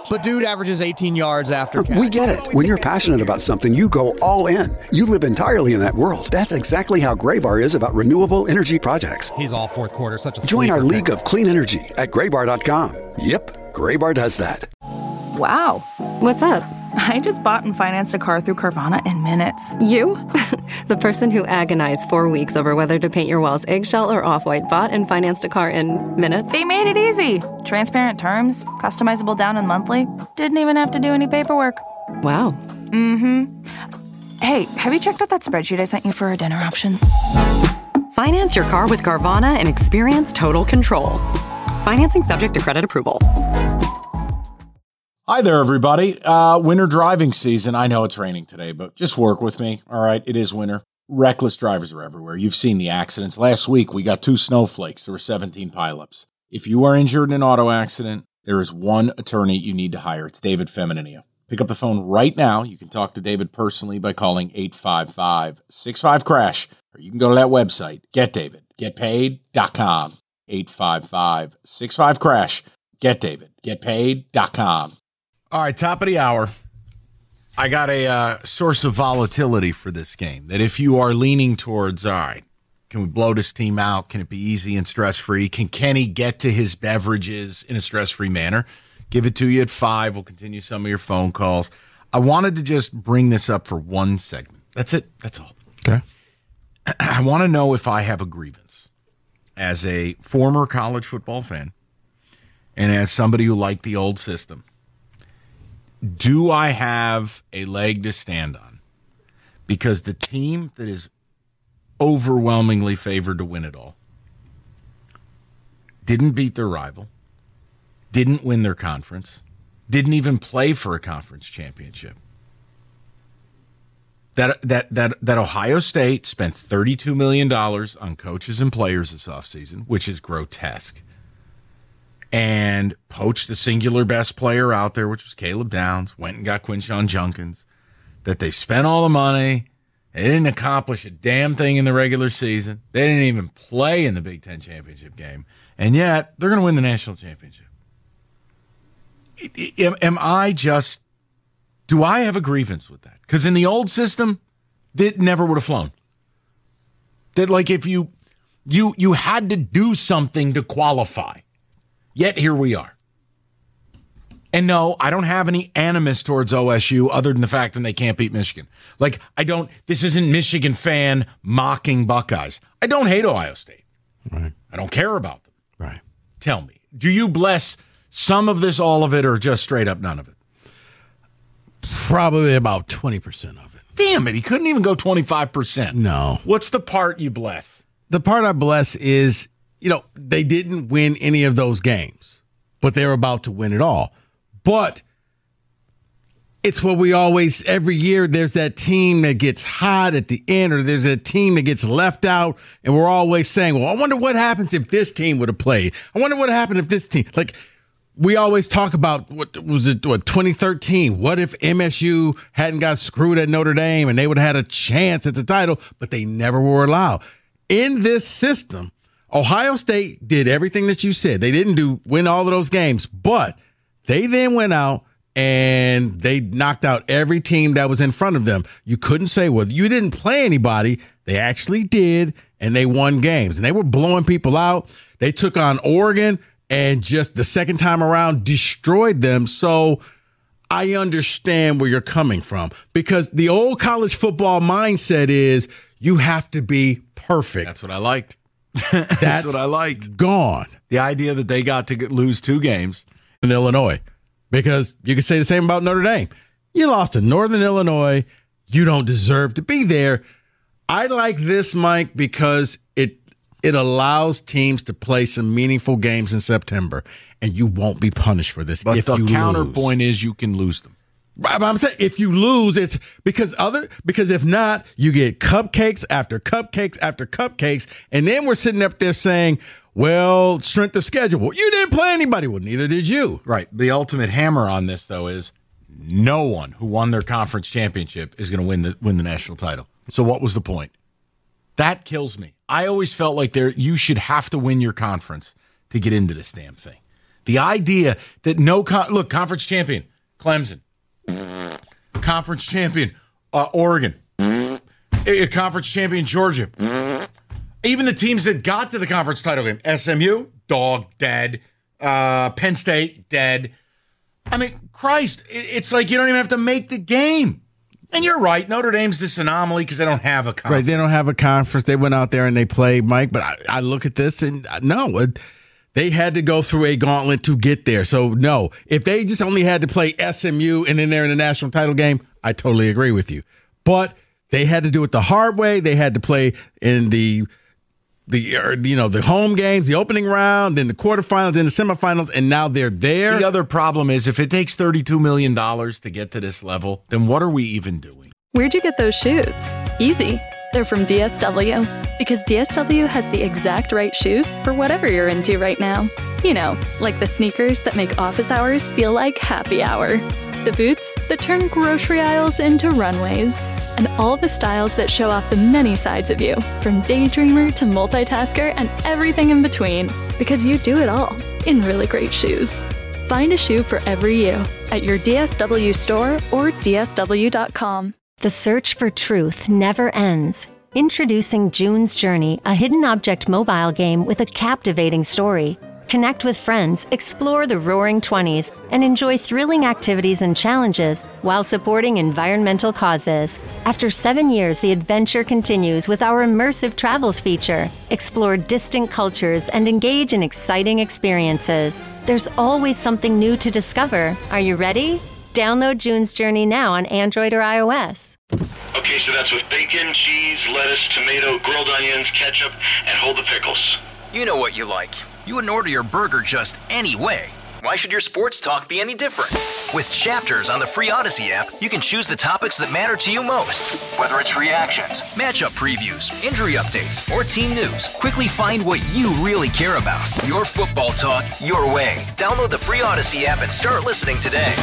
But dude averages 18 yards after catch. We get it. When you're passionate about something, you go all in. You live entirely in that world. That's exactly how Graybar is about renewable energy projects. He's all fourth quarter, such a Join our sleeper league of clean energy at graybar.com. Yep, Graybar does that. Wow. What's up? I just bought and financed a car through Carvana in minutes. You? The person who agonized 4 weeks over whether to paint your walls eggshell or off-white bought and financed a car in minutes? They made it easy. Transparent terms, customizable down and monthly. Didn't even have to do any paperwork. Wow. Mm-hmm. Hey, have you checked out that spreadsheet I sent you for our dinner options? Finance your car with Carvana and experience total control. Financing subject to credit approval. Hi there, everybody. Winter driving season. I know it's raining today, but just work with me. All right, it is winter. Reckless drivers are everywhere. You've seen the accidents. Last week, we got 2 snowflakes. There were 17 pileups. If you are injured in an auto accident, there is one attorney you need to hire. It's David Femininio. Pick up the phone right now. You can talk to David personally by calling 855-65-CRASH. Or you can go to that website, getdavid.getpaid.com. 855-65-CRASH. Getdavid.getpaid.com. All right, top of the hour. I got a source of volatility for this game. That if you are leaning towards, all right, can we blow this team out? Can it be easy and stress-free? Can Kenny get to his beverages in a stress-free manner? Give it to you at 5. We'll continue some of your phone calls. I wanted to just bring this up for one segment. That's it. That's all. Okay. I want to know if I have a grievance as a former college football fan and as somebody who liked the old system. Do I have a leg to stand on? Because the team that is overwhelmingly favored to win it all didn't beat their rival, didn't win their conference, didn't even play for a conference championship. That Ohio State spent $32 million on coaches and players this offseason, which is grotesque, and poached the singular best player out there, which was Caleb Downs, went and got Quinshon Judkins, that they spent all the money. They didn't accomplish a damn thing in the regular season. They didn't even play in the Big Ten championship game. And yet, they're going to win the national championship. Do I have a grievance with that? Because in the old system, it never would have flown. That, like, if you had to do something to qualify. Yet here we are. And no, I don't have any animus towards OSU other than the fact that they can't beat Michigan. Like, this isn't Michigan fan mocking Buckeyes. I don't hate Ohio State. Right. I don't care about them. Right. Tell me, do you bless some of this, all of it, or just straight up none of it? Probably about 20% of it. Damn it, he couldn't even go 25%. No. What's the part you bless? The part I bless is, they didn't win any of those games, but they were about to win it all. But it's what we always, every year, there's that team that gets hot at the end, or there's a team that gets left out, and we're always saying, well, I wonder what happens if this team would have played. I wonder what happened if this team, we always talk about, 2013? What if MSU hadn't got screwed at Notre Dame and they would have had a chance at the title, but they never were allowed. In this system, Ohio State did everything that you said. They didn't win all of those games, but they then went out and they knocked out every team that was in front of them. You couldn't say, well, you didn't play anybody. They actually did, and they won games. And they were blowing people out. They took on Oregon and just the second time around destroyed them. So I understand where you're coming from, because the old college football mindset is you have to be perfect. That's what I liked. That's what I liked. Gone. The idea that they got to lose 2 games in Illinois, because you could say the same about Notre Dame. You lost to Northern Illinois. You don't deserve to be there. I like this, Mike, because it allows teams to play some meaningful games in September, and you won't be punished for this. But if the you counterpoint lose. is you can lose them. Right, but I'm saying if you lose, it's because if not, you get cupcakes after cupcakes after cupcakes, and then we're sitting up there saying, well, strength of schedule. Well, you didn't play anybody. Well, neither did you. Right. The ultimate hammer on this, though, is no one who won their conference championship is going to win the national title. So what was the point? That kills me. I always felt like you should have to win your conference to get into this damn thing. The idea that look, conference champion, Clemson. Conference champion, Oregon. Conference champion, Georgia. Even the teams that got to the conference title game, SMU, dog, dead. Penn State, dead. I mean, Christ, it's like you don't even have to make the game. And you're right. Notre Dame's this anomaly because they don't have a conference. Right, they don't have a conference. They went out there and they played, Mike. But I look at this and no, they had to go through a gauntlet to get there. So, no, if they just only had to play SMU and then they're in the national title game, I totally agree with you. But they had to do it the hard way. They had to play in the home games, the opening round, then the quarterfinals, then the semifinals, and now they're there. The other problem is if it takes $32 million to get to this level, then what are we even doing? Where'd you get those shoes? Easy. They're from DSW. Because DSW has the exact right shoes for whatever you're into right now. You know, like the sneakers that make office hours feel like happy hour. The boots that turn grocery aisles into runways. And all the styles that show off the many sides of you, from daydreamer to multitasker and everything in between, because you do it all in really great shoes. Find a shoe for every you at your DSW store or DSW.com. The search for truth never ends. Introducing June's Journey, a hidden object mobile game with a captivating story. Connect with friends, explore the Roaring 20s, and enjoy thrilling activities and challenges while supporting environmental causes. After 7 years, the adventure continues with our immersive travels feature. Explore distant cultures and engage in exciting experiences. There's always something new to discover. Are you ready? Download June's Journey now on Android or iOS. Okay, so that's with bacon, cheese, lettuce, tomato, grilled onions, ketchup, and hold the pickles. You know what you like. You wouldn't order your burger just any way. Why should your sports talk be any different? With Chapters on the free Odyssey app, you can choose the topics that matter to you most. Whether it's reactions, matchup previews, injury updates, or team news, quickly find what you really care about. Your football talk, your way. Download the free Odyssey app and start listening today.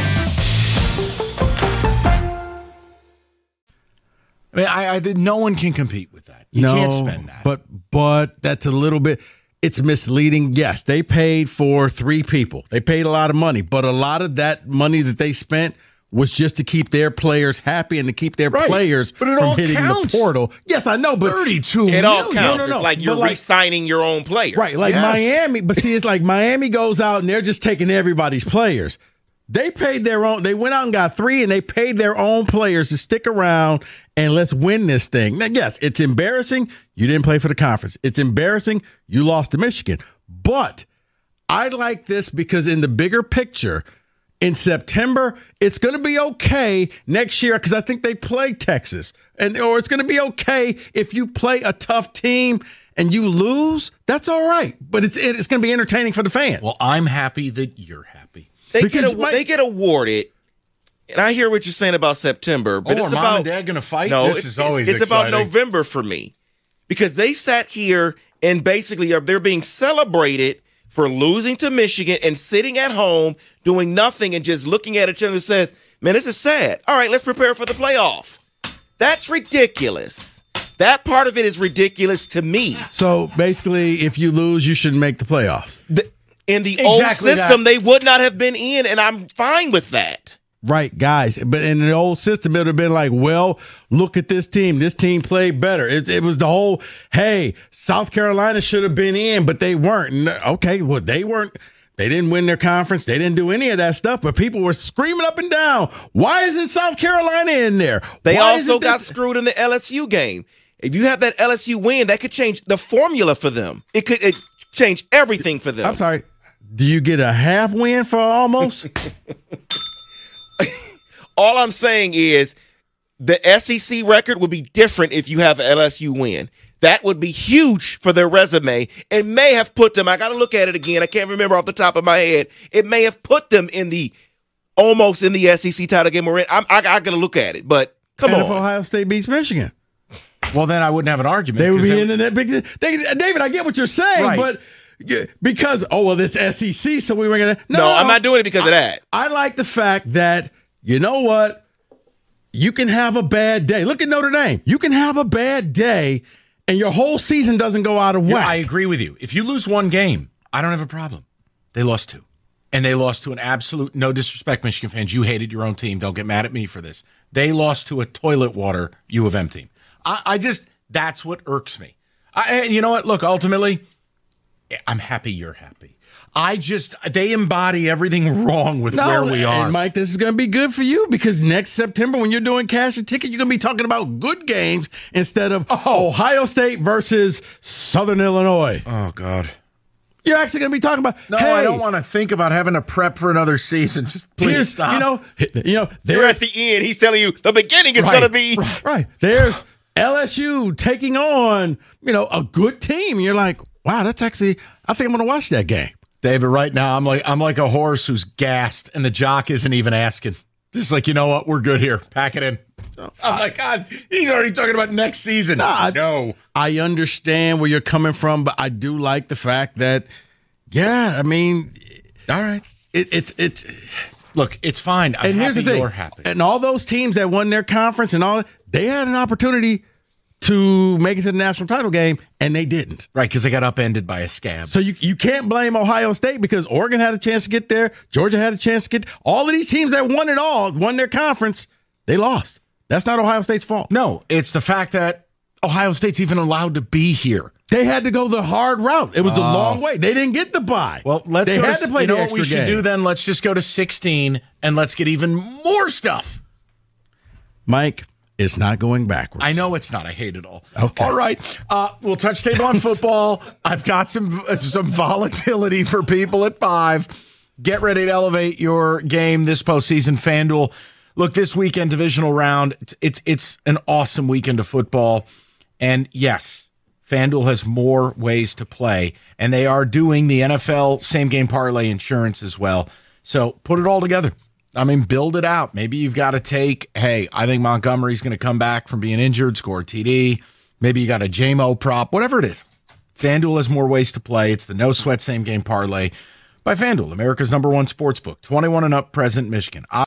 I mean, no one can compete with that. You can't spend that. But that's a little bit... It's misleading. Yes, they paid for 3 people. They paid a lot of money, but a lot of that money that they spent was just to keep their players happy and to keep their players from hitting the portal. Yes, I know, but $32 million. It all counts. No. It's like you're re-signing your own players. Right, like Miami. But see, it's like Miami goes out and they're just taking everybody's players. They paid their own. They went out and got 3, and they paid their own players to stick around and let's win this thing. Now, yes, it's embarrassing. You didn't play for the conference. It's embarrassing. You lost to Michigan. But I like this because in the bigger picture, in September, it's going to be okay next year because I think they play Texas. Or it's going to be okay if you play a tough team and you lose. That's all right. But it's going to be entertaining for the fans. Well, I'm happy that you're happy. They get awarded. And I hear what you're saying about September, but it's Mom about and Dad going to fight. No, this is always it's exciting. about November for me because they sat here and basically they're being celebrated for losing to Michigan and sitting at home doing nothing and just looking at each other and says, "Man, this is sad. All right, let's prepare for the playoff." That's ridiculous. That part of it is ridiculous to me. So basically, if you lose, you shouldn't make the playoffs. In the old system, they would not have been in, and I'm fine with that. Right, guys. But in the old system, it would have been like, well, look at this team. This team played better. It was the whole, hey, South Carolina should have been in, but they weren't. Okay, well, they weren't. They didn't win their conference. They didn't do any of that stuff, but people were screaming up and down, why isn't South Carolina in there? They also got screwed in the LSU game. If you have that LSU win, that could change the formula for them. It could change everything for them. I'm sorry. Do you get a half win for almost? All I'm saying is the SEC record would be different if you have an LSU win. That would be huge for their resume and may have put them, I got to look at it again. I can't remember off the top of my head. It may have put them almost in the SEC title game. I got to look at it, but come on. If Ohio State beats Michigan. Well, then I wouldn't have an argument. They would be in that big. David, I get what you're saying, but because, it's SEC, so we were going to. No, I'm not doing it because of that. I like the fact that, you know what? You can have a bad day. Look at Notre Dame. You can have a bad day, and your whole season doesn't go out of whack. I agree with you. If you lose one game, I don't have a problem. They lost 2. and they lost to an absolute, no disrespect, Michigan fans, you hated your own team. Don't get mad at me for this. They lost to a toilet water U of M team. I just, that's what irks me. And you know what? Look, ultimately, I'm happy you're happy. They embody everything wrong with where we are. And Mike, this is going to be good for you because next September when you're doing Cash a Ticket, you're going to be talking about good games instead of Ohio State versus Southern Illinois. Oh, God. You're actually going to be talking about, hey, I don't want to think about having to prep for another season. Just please stop. They're at the end. He's telling you the beginning is going to be. Right. There's LSU taking on, a good team. And you're like, wow, that's actually, I think I'm going to watch that game. David, right now, I'm like a horse who's gassed, and the jock isn't even asking. Just like, you know what? We're good here. Pack it in. I'm like, God, he's already talking about next season. No. I understand where you're coming from, but I do like the fact that, all right. It's look, it's fine. I'm and here's happy the thing. You're happy. And all those teams that won their conference and all, they had an opportunity to make it to the national title game, and they didn't. Right, because they got upended by a scab. So you can't blame Ohio State because Oregon had a chance to get there. Georgia had a chance to get all of these teams that won it all, won their conference, they lost. That's not Ohio State's fault. No, it's the fact that Ohio State's even allowed to be here. They had to go the hard route. It was the long way. They didn't get the bye. Well, they had to play the extra game. You know what we should do then? Let's just go to 16 and let's get even more stuff. Mike, it's not going backwards. I know it's not. I hate it all. Okay. All right. We'll touch table on football. I've got some volatility for people at 5. Get ready to elevate your game this postseason. FanDuel. Look, this weekend, divisional round, it's an awesome weekend of football. And yes, FanDuel has more ways to play. And they are doing the NFL same-game parlay insurance as well. So put it all together. Build it out. Maybe you've got to take, I think Montgomery's going to come back from being injured, score a TD. Maybe you got a JMO prop, whatever it is. FanDuel has more ways to play. It's the no sweat same game parlay by FanDuel, America's #1 sportsbook. 21 and up, present Michigan.